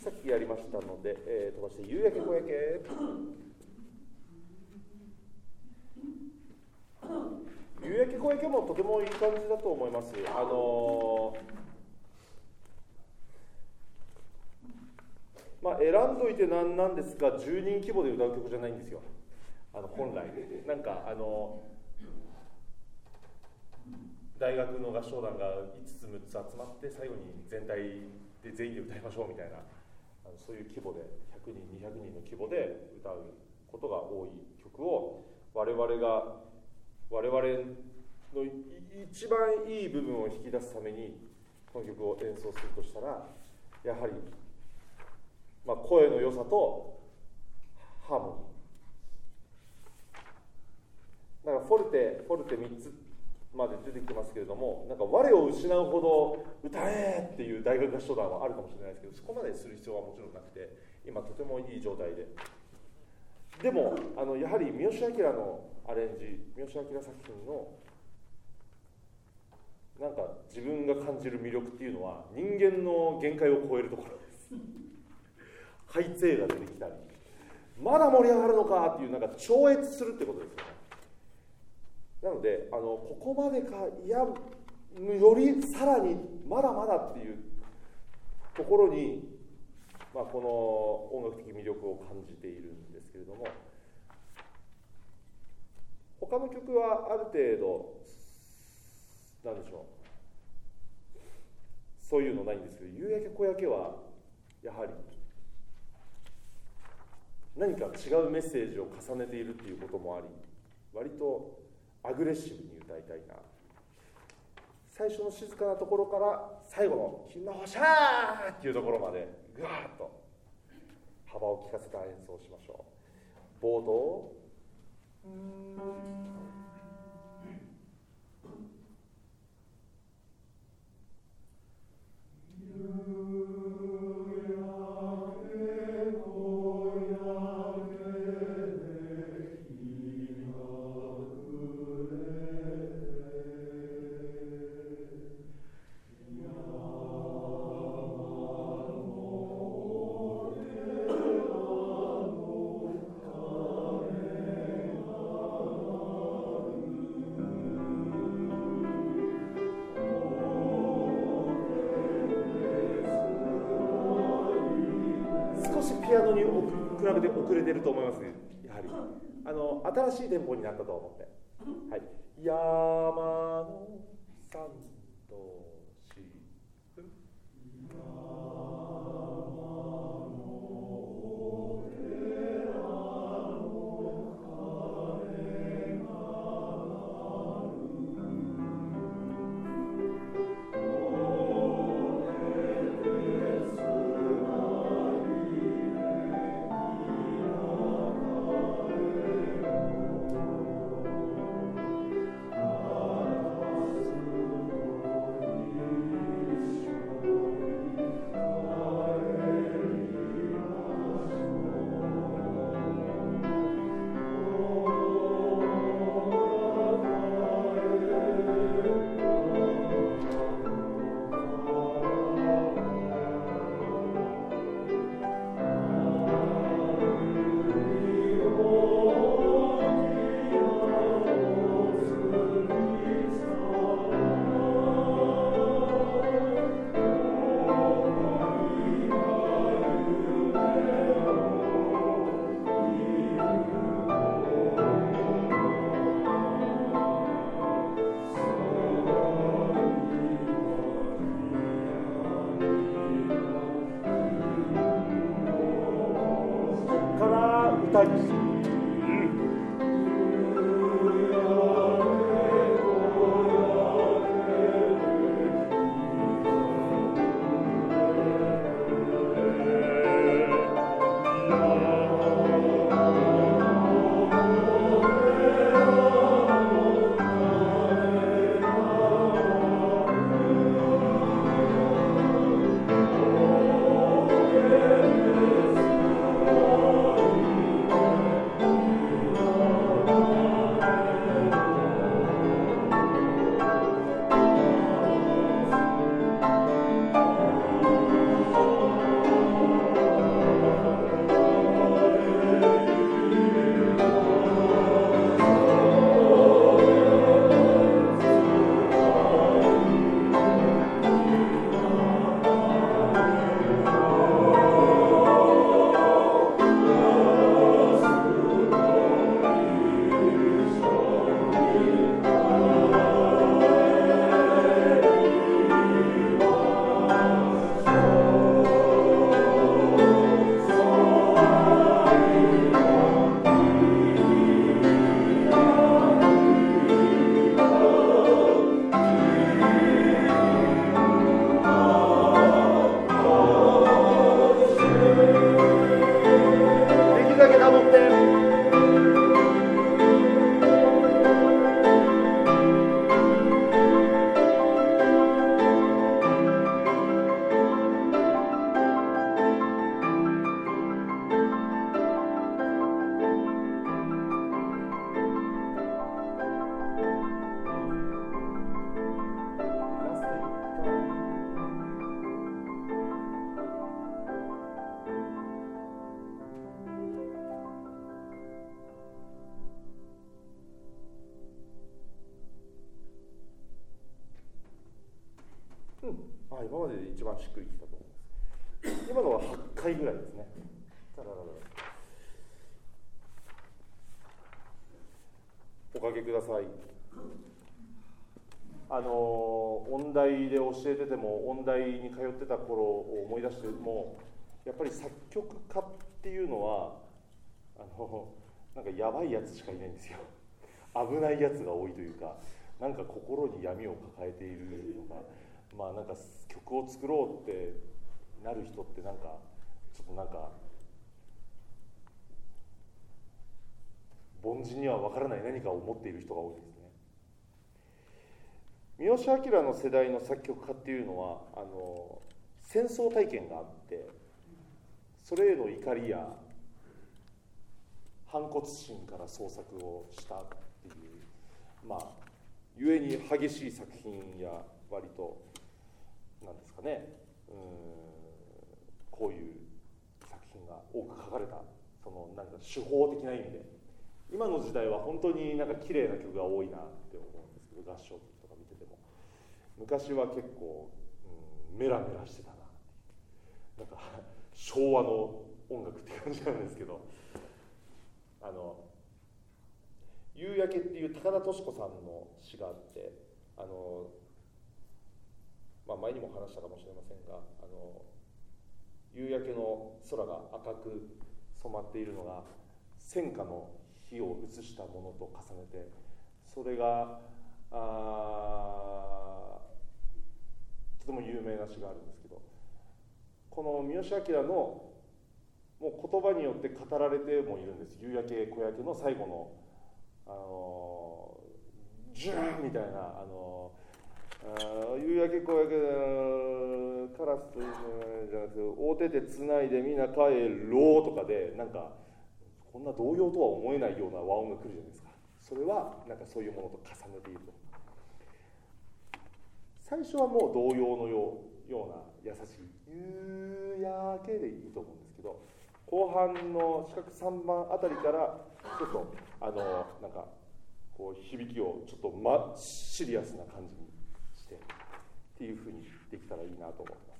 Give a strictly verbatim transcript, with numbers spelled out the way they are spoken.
さっきやりましたので、えー、飛ばして夕焼け小焼け。夕焼け小焼けもとてもいい感じだと思います。あのー、まあ選んどいてなんなんですが、じゅうにん規模で歌う曲じゃないんですよ。あの本来なんかあの大学の合唱団がいつつむっつ集まって最後に全体で全員で歌いましょうみたいな、あのそういう規模でひゃくにんにひゃくにんの規模で歌うことが多い曲を我々が我々の一番いい部分を引き出すためにこの曲を演奏するとしたら、やはり、まあ、声の良さとハーモニーだからフォルテフォルテみっつまで出てきてますけれども、なんか我を失うほど歌えっていう大学合唱団はあるかもしれないですけど、そこまでする必要はもちろんなくて、今とてもいい状態で、でもあのやはり三好明のアレンジ、三好明作品のなんか自分が感じる魅力っていうのは人間の限界を超えるところです。ハイツェが出てきたり、まだ盛り上がるのかっていう、なんか超越するってことですよね。なのであのここまでか、いやよりさらにまだまだっていうところに、まあ、この音楽的魅力を感じているんですけれども、他の曲はある程度なんでしょう、そういうのないんですけど、夕焼け小焼けはやはり何か違うメッセージを重ねているっていうこともあり、割とアグレッシブに歌いたいな。最初の静かなところから最後の「ひまほしゃー」っていうところまでぐわーっと幅を利かせた演奏をしましょう。冒頭ピアノに比べて遅れてると思いますね。やはりあの新しいテンポになったと思って、はい、山の三と四歌に今までで一番しっくりきたと思います。今のははちかいぐらいですね。タララララおかけください。あの音大で教えてても、音大に通ってた頃を思い出しても、やっぱり作曲家っていうのはあのなんかやばいやつしかいないんですよ。危ないやつが多いというか、なんか心に闇を抱えているのが、まあなんか曲を作ろうってなる人ってなんかちょっとなんか凡人には分からない何かを持っている人が多いですね。三好明の世代の作曲家っていうのはあの戦争体験があって、それへの怒りや反骨心から創作をしたっていう、まあ故に激しい作品や割となんですかね、うーんこういう作品が多く書かれた、そのなんか手法的な意味で、今の時代は本当になんか綺麗な曲が多いなって思うんですけど、合唱曲とか見てても、昔は結構、うん、メラメラしてたなっていう、なんか昭和の音楽って感じなんですけど、あの夕焼けっていう高田敏子さんの詩があって、あの、まあ、前にも話したかもしれませんが、あの夕焼けの空が赤く染まっているのが戦火の火を映したものと重ねて、それがあとても有名な詩があるんですけど、この三好明のもう言葉によって語られてもいるんです。夕焼け小焼けの最後のあのジューンみたいな、あのあ夕焼け小焼けカラスというのじゃなくて、大手でつないでみな帰ろうとかで、なんかこんな童謡とは思えないような和音が来るじゃないですか。それはなんかそういうものと重ねていると。最初はもう童謡のよう、ような優しい夕焼けでいいと思うんですけど、後半の四角さんばんあたりからちょっとあのなんかこう響きをちょっと、ま、シリアスな感じにしてっていうふうにできたらいいなと思います。